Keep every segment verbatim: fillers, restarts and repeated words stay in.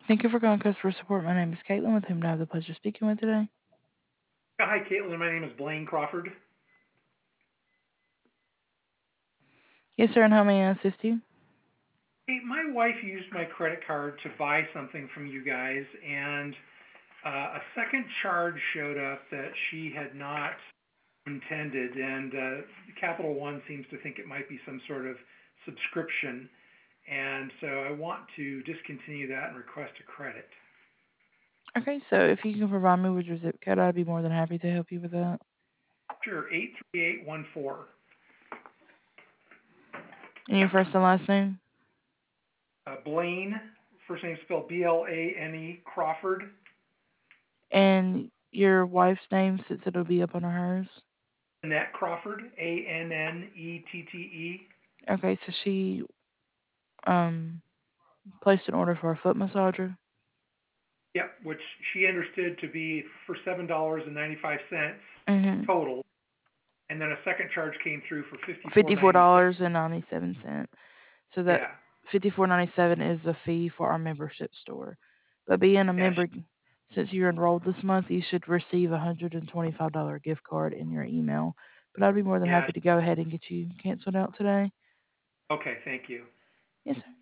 Thank you for calling customer support. My name is Caitlin, with whom do I have the pleasure of speaking with today? Hi, Caitlin. My name is Blaine Crawford. Yes, sir, and how may I assist you? Hey, my wife used my credit card to buy something from you guys, and uh, a second charge showed up that she had not intended, and uh, Capital One seems to think it might be some sort of subscription, and so I want to discontinue that and request a credit. Okay, so if you can provide me with your zip code, I'd be more than happy to help you with that. Sure, eight three eight one four. And your first and last name? Uh, Blaine, first name spelled B L A N E, Crawford. And your wife's name, since it'll be up under hers? Annette Crawford, A N N E T T E. Okay, so she um placed an order for a foot massager? Yep, which she understood to be for seven dollars and ninety-five cents Mm-hmm. total, and then a second charge came through for fifty-four fifty-four ninety-six. dollars and ninety-seven cents. So that Yeah, fifty-four ninety-seven is the fee for our membership store. But being a yeah, member, since you're enrolled this month, you should receive a one hundred twenty-five dollars gift card in your email. But I'd be more than yeah. happy to go ahead and get you canceled out today. Okay, thank you. Yes, sir.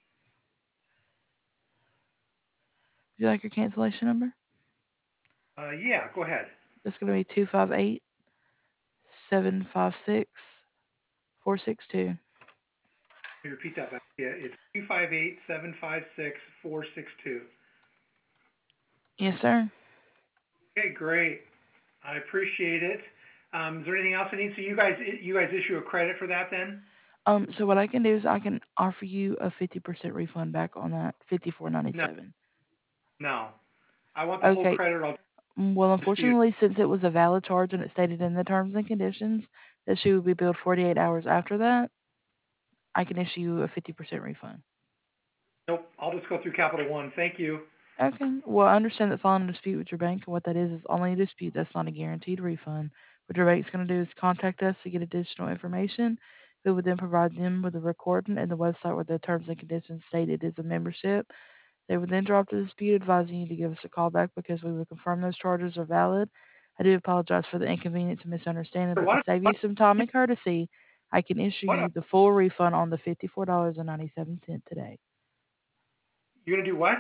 Would you like your cancellation number? Uh, yeah, go ahead. It's going to be two five eight, seven five six, four six two. Let me repeat that back. Yeah, it's two five eight seven five six four six two. Yes, sir. Okay, great. I appreciate it. Um, is there anything else I need? So you guys, you guys issue a credit for that then? Um, so what I can do is I can offer you a fifty percent refund back on that fifty-four No, ninety-seven. no. I want the whole Okay. credit. I'll Mm, Well, dispute. unfortunately, since it was a valid charge and it stated in the terms and conditions that she would be billed forty-eight hours after that, I can issue you a fifty percent refund. Nope. I'll just go through Capital One. Thank you. Okay. Well, I understand that filing a dispute with your bank, and what that is is only a dispute. That's not a guaranteed refund. What your bank's going to do is contact us to get additional information. We would then provide them with a recording and the website where the terms and conditions stated is a membership. They would then drop the dispute, advising you to give us a call back because we would confirm those charges are valid. I do apologize for the inconvenience and misunderstanding, but to What? save you What? some time and courtesy, I can issue What? you the full refund on the fifty-four dollars and ninety-seven cents today. You're gonna do what?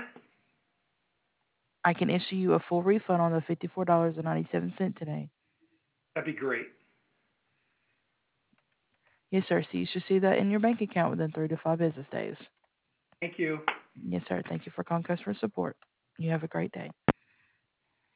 I can issue you a full refund on the fifty-four dollars and ninety-seven cents today. That'd be great. Yes, sir. So you should see that in your bank account within three to five business days. Thank you. Yes, sir. Thank you for calling customer support. You have a great day.